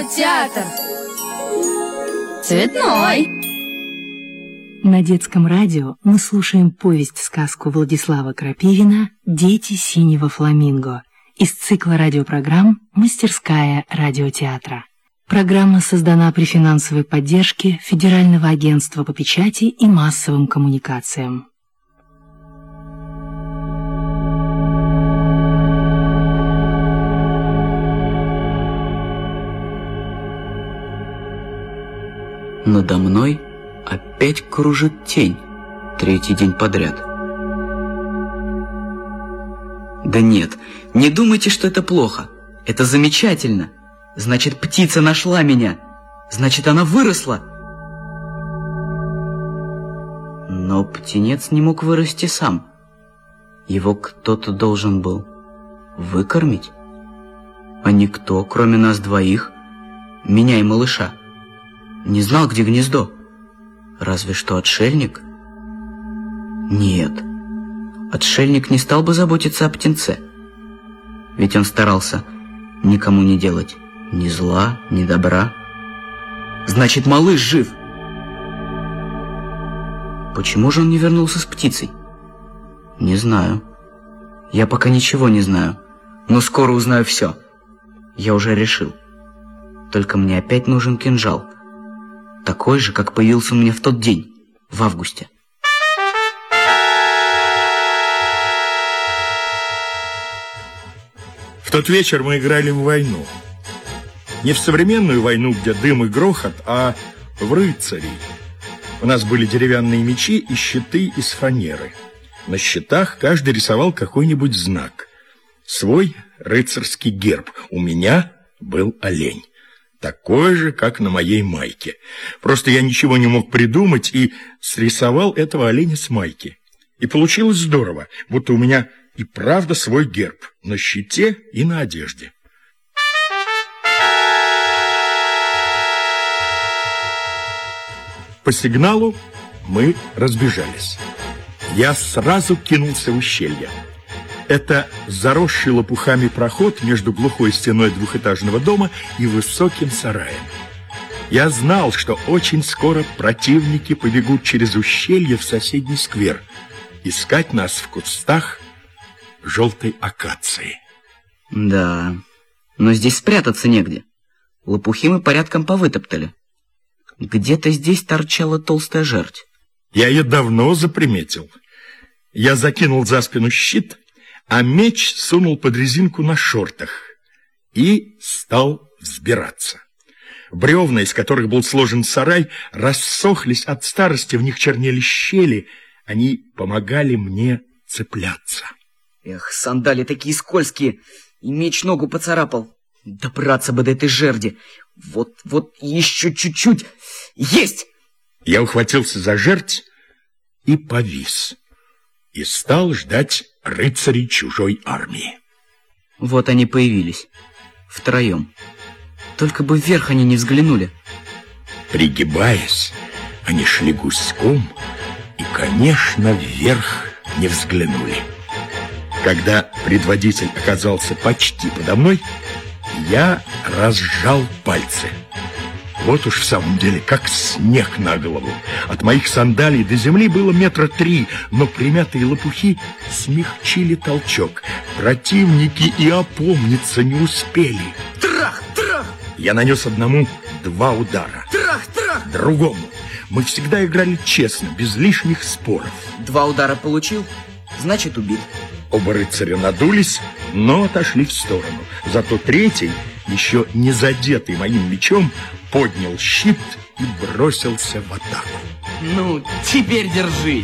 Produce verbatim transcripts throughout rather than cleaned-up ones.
Радиотеатр. Цветной. На детском радио мы слушаем повесть-сказку Владислава Крапивина «Дети синего фламинго» из цикла радиопрограмм «Мастерская радиотеатра». Программа создана при финансовой поддержке Федерального агентства по печати и массовым коммуникациям. Надо мной опять кружит тень, третий день подряд. Да нет, не думайте, что это плохо. Это замечательно. Значит, птица нашла меня. Значит, она выросла. Но птенец не мог вырасти сам. Его кто-то должен был выкормить. А никто, кроме нас двоих, меня и малыша, не знал, где гнездо. Разве что отшельник? Нет, отшельник не стал бы заботиться о птенце. Ведь он старался никому не делать ни зла, ни добра. Значит, малыш жив. Почему же он не вернулся с птицей? Не знаю. Я пока ничего не знаю, но скоро узнаю все. Я уже решил. Только мне опять нужен кинжал. Такой же, как появился у меня в тот день, в августе. В тот вечер мы играли в войну. Не в современную войну, где дым и грохот, а в рыцарей. У нас были деревянные мечи и щиты из фанеры. На щитах каждый рисовал какой-нибудь знак. Свой рыцарский герб. У меня был олень. Такой же, как на моей майке. Просто я ничего не мог придумать и срисовал этого оленя с майки. И получилось здорово, будто у меня и правда свой герб на щите и на одежде. По сигналу мы разбежались. Я сразу кинулся в ущелье. Это заросший лопухами проход между глухой стеной двухэтажного дома и высоким сараем. Я знал, что очень скоро противники побегут через ущелье в соседний сквер, искать нас в кустах желтой акации. Да, но здесь спрятаться негде. Лопухи мы порядком повытоптали. Где-то здесь торчала толстая жерть. Я ее давно заприметил. Я закинул за спину щит, а меч сунул под резинку на шортах и стал взбираться. Бревна, из которых был сложен сарай, рассохлись от старости, в них чернели щели. Они помогали мне цепляться. Эх, сандали такие скользкие, и меч ногу поцарапал. Добраться бы до этой жерди. Вот, вот еще чуть-чуть. Есть! Я ухватился за жердь и повис. И стал ждать рыцарей чужой армии. Вот они появились. Втроем. Только бы вверх они не взглянули. Пригибаясь, они шли гуськом и, конечно, вверх не взглянули. Когда предводитель оказался почти подо мной, я разжал пальцы. Вот уж в самом деле, как снег на голову. От моих сандалий до земли было метра три, но примятые лопухи смягчили толчок. Противники и опомниться не успели. Трах, трах! Я нанес одному два удара. Трах, трах! Другому. Мы всегда играли честно, без лишних споров. Два удара получил, значит убит. Оба рыцаря надулись, но отошли в сторону. Зато третий, еще не задетый моим мечом, поднял щит и бросился в атаку. Ну, теперь держись.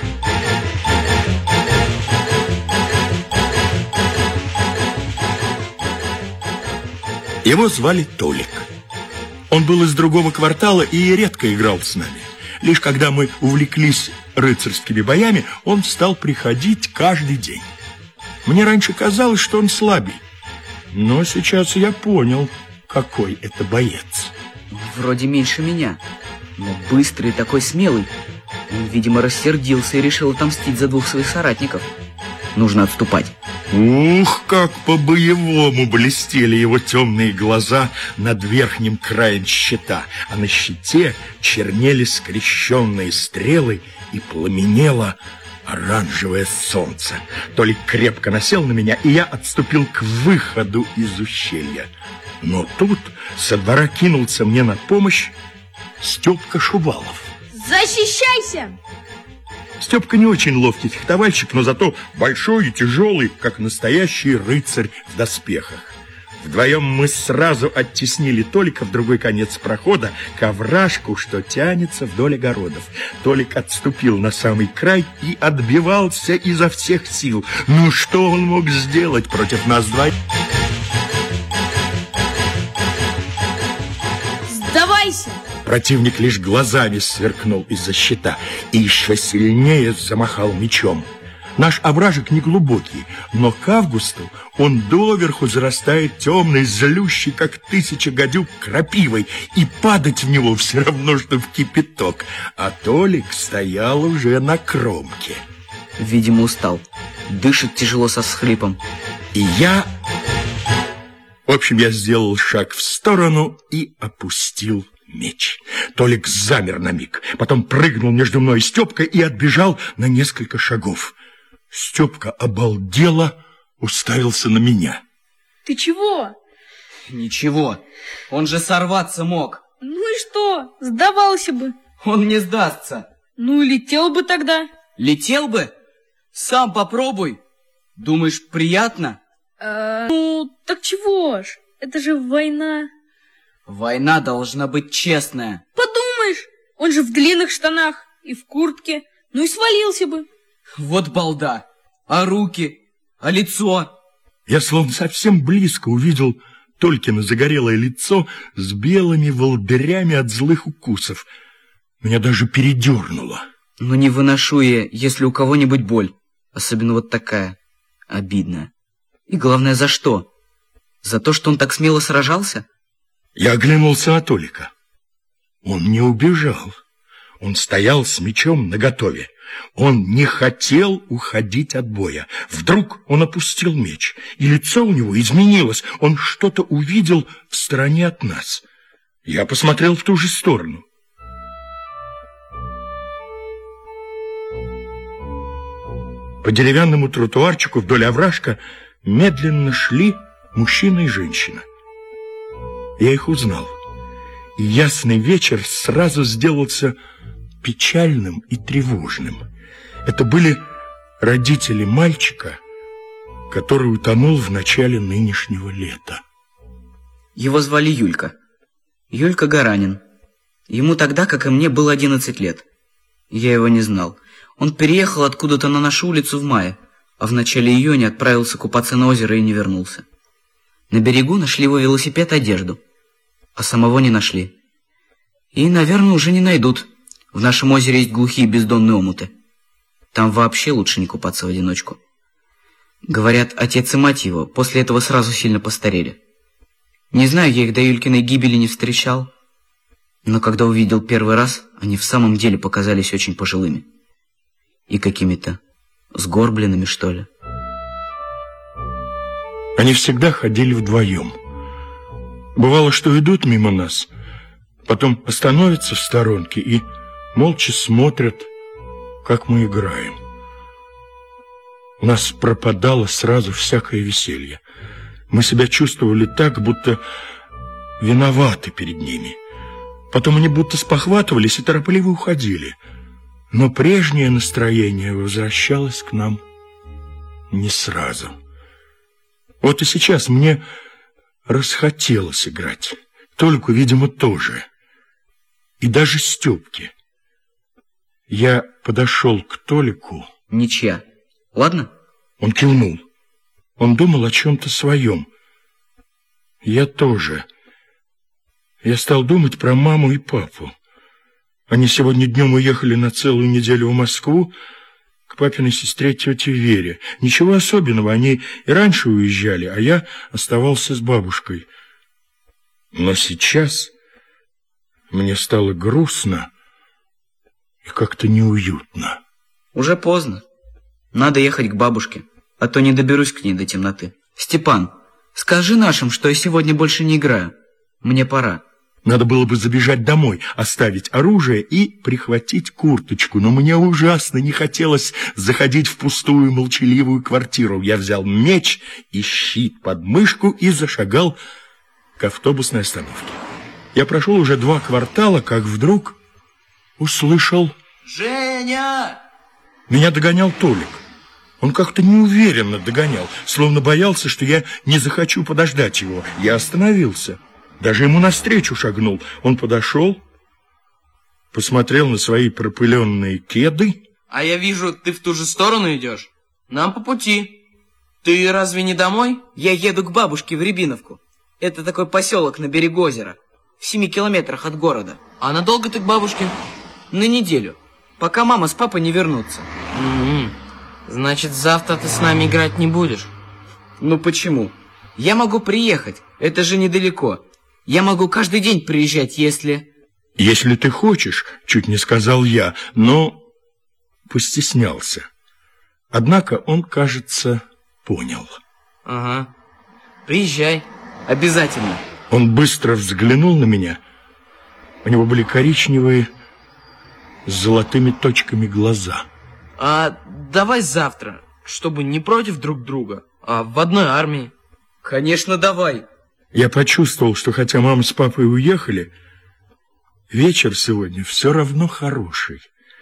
Его звали Толик. Он был из другого квартала и редко играл с нами. Лишь когда мы увлеклись рыцарскими боями, он стал приходить каждый день. Мне раньше казалось, что он слабый, но сейчас я понял, какой это боец. Вроде меньше меня, но быстрый и такой смелый. Он, видимо, рассердился и решил отомстить за двух своих соратников. Нужно отступать. Ух, как по-боевому блестели его темные глаза над верхним краем щита, а на щите чернели скрещенные стрелы и пламенело оранжевое солнце. Толик крепко насел на меня, и я отступил к выходу из ущелья. Но тут со двора кинулся мне на помощь Степка Шувалов. Защищайся! Степка не очень ловкий фехтовальщик, но зато большой и тяжелый, как настоящий рыцарь в доспехах. Вдвоем мы сразу оттеснили Толика в другой конец прохода к овражку, что тянется вдоль огородов. Толик отступил на самый край и отбивался изо всех сил. Ну что он мог сделать против нас двоих? Сдавайся! Противник лишь глазами сверкнул из-за щита и еще сильнее замахал мечом. Наш овражек не глубокий, но к августу он доверху зарастает темной, злющей, как тысяча гадюк, крапивой, и падать в него все равно, что в кипяток. А Толик стоял уже на кромке. Видимо, устал. Дышит тяжело со всхлипом. И я... В общем, я сделал шаг в сторону и опустил меч. Толик замер на миг, потом прыгнул между мной и Степкой и отбежал на несколько шагов. Степка обалдело уставился на меня. Ты чего? Ничего, он же сорваться мог. Ну и что? Сдавался бы. Он не сдастся. Ну и летел бы тогда. Летел бы? Сам попробуй. Думаешь, приятно? А, ну, так чего ж? Это же война. Война должна быть честная. Подумаешь, он же в длинных штанах и в куртке. Ну и свалился бы. Вот балда. А руки? А лицо? Я словно совсем близко увидел Толькино загорелое лицо с белыми волдырями от злых укусов. Меня даже передернуло. Ну не выношу я, если у кого-нибудь боль. Особенно вот такая. Обидная. И главное, за что? За то, что он так смело сражался? Я оглянулся на Толика. Он не убежал. Он стоял с мечом наготове. Он не хотел уходить от боя. Вдруг он опустил меч, и лицо у него изменилось. Он что-то увидел в стороне от нас. Я посмотрел в ту же сторону. По деревянному тротуарчику вдоль овражка медленно шли мужчина и женщина. Я их узнал. И ясный вечер сразу сделался печальным и тревожным. Это были родители мальчика, который утонул в начале нынешнего лета. Его звали Юлька. Юлька Гаранин. Ему тогда, как и мне, было одиннадцать лет. Я его не знал. Он переехал откуда-то на нашу улицу в мае, а в начале июня отправился купаться на озеро и не вернулся. На берегу нашли его велосипед и одежду, а самого не нашли. И, наверное, уже не найдут. В нашем озере есть глухие бездонные омуты. Там вообще лучше не купаться в одиночку. Говорят, отец и мать его после этого сразу сильно постарели. Не знаю, я их до Юлькиной гибели не встречал, но когда увидел первый раз, они в самом деле показались очень пожилыми. И какими-то сгорбленными, что ли. Они всегда ходили вдвоем. Бывало, что идут мимо нас, потом остановятся в сторонке и молча смотрят, как мы играем. У нас пропадало сразу всякое веселье. Мы себя чувствовали так, будто виноваты перед ними. Потом они будто спохватывались и торопливо уходили. Но прежнее настроение возвращалось к нам не сразу. Вот и сейчас мне расхотелось играть. Толику, видимо, тоже. И даже Степке. Я подошел к Толику. Ничья. Ладно? Он кивнул. Он думал о чем-то своем. Я тоже. Я стал думать про маму и папу. Они сегодня днем уехали на целую неделю в Москву к папиной сестре тете Вере. Ничего особенного, они и раньше уезжали, а я оставался с бабушкой. Но сейчас мне стало грустно и как-то неуютно. Уже поздно. Надо ехать к бабушке. а то не доберусь к ней до темноты. Степан, скажи нашим, что я сегодня больше не играю. Мне пора. Надо было бы забежать домой, оставить оружие и прихватить курточку, но мне ужасно не хотелось заходить в пустую молчаливую квартиру. Я взял меч и щит под мышку и зашагал к автобусной остановке. Я прошел уже два квартала, как вдруг услышал... Женя! Меня догонял Толик. Он как-то неуверенно догонял, словно боялся, что я не захочу подождать его. Я остановился. Даже ему навстречу шагнул. Он подошел, посмотрел на свои пропыленные кеды. А я вижу, ты в ту же сторону идешь. Нам по пути. Ты разве не домой? Я еду к бабушке в Рябиновку. Это такой поселок на берегу озера, в семи километрах от города. А надолго ты к бабушке? На неделю, пока мама с папой не вернутся. Mm-hmm. Значит, завтра ты с нами играть не будешь? Ну почему? Я могу приехать, это же недалеко. Я могу каждый день приезжать, если... Если ты хочешь, чуть не сказал я, но постеснялся. Однако он, кажется, понял. Ага, приезжай. Обязательно. Он быстро взглянул на меня. У него были коричневые с золотыми точками глаза. А давай завтра, чтобы не против друг друга, а в одной армии. Конечно, давай. Я почувствовал, что хотя мама с папой уехали, вечер сегодня все равно хороший.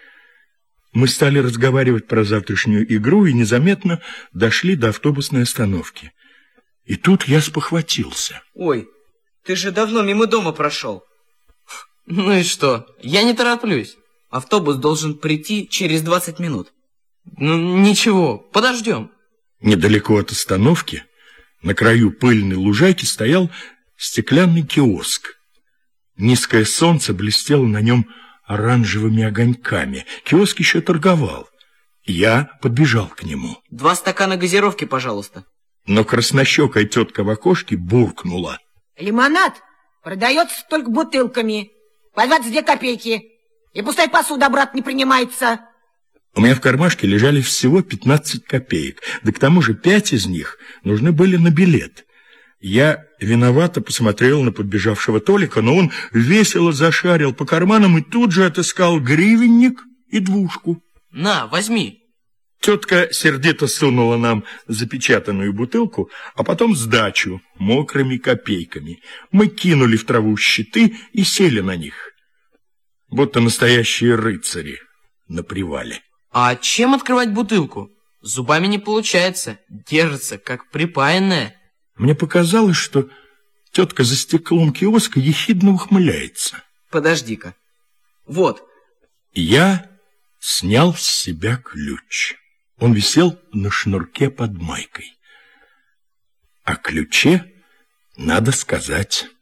Мы стали разговаривать про завтрашнюю игру и незаметно дошли до автобусной остановки. И тут я спохватился. Ой, ты же давно мимо дома прошел. Ну и что? Я не тороплюсь. Автобус должен прийти через двадцать минут. Ну ничего, подождем. Недалеко от остановки, на краю пыльной лужайки, стоял стеклянный киоск. Низкое солнце блестело на нем оранжевыми огоньками. Киоск еще торговал. Я подбежал к нему. Два стакана газировки, пожалуйста. Но краснощекая тетка в окошке буркнула. Лимонад продается только бутылками. По двадцать две копейки. И пустая посуда обратно не принимается. У меня в кармашке лежали всего пятнадцать копеек. Да к тому же пять из них нужны были на билет. Я виновато посмотрел на подбежавшего Толика, но он весело зашарил по карманам и тут же отыскал гривенник и двушку. На, возьми. Тетка сердито сунула нам запечатанную бутылку, а потом сдачу мокрыми копейками. Мы кинули в траву щиты и сели на них, будто настоящие рыцари на привале. А чем открывать бутылку? Зубами не получается, держится, как припаянная. Мне показалось, что тетка за стеклом киоска ехидно ухмыляется. Подожди-ка. Вот. Я снял с себя ключ. Он висел на шнурке под майкой. О ключе надо сказать